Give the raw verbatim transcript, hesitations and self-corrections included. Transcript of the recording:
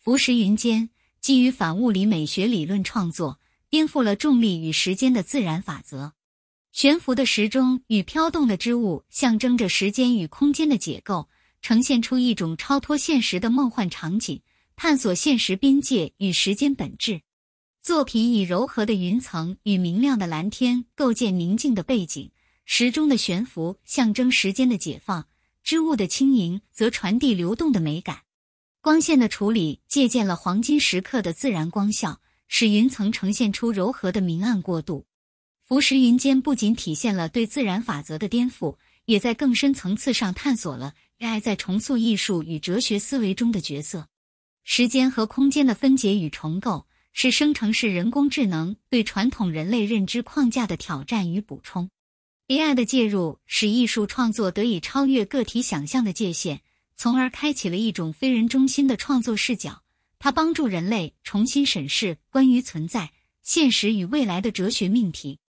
浮石云间基于反物理美学理论创作，颠覆了重力与时间的自然法则。悬浮的时钟与飘动的织物象征着时间与空间的解构，呈现出一种超脱现实的梦幻场景，探索现实边界与时间本质。作品以柔和的云层与明亮的蓝天构建宁静的背景，时钟的悬浮象征时间的解放，织物的轻盈则传递流动的美感。光线的处理借鉴了黄金时刻的自然光效，使云层呈现出柔和的明暗过渡。浮石云间不仅体现了对自然法则的颠覆，也在更深层次上探索了 A I 在重塑艺术与哲学思维中的角色。时间和空间的分解与重构，是生成式人工智能对传统人类认知框架的挑战与补充。A I 的介入使艺术创作得以超越个体想象的界限，从而开启了一种非人中心的创作视角。它帮助人类重新审视关于存在、现实与未来的哲学命题。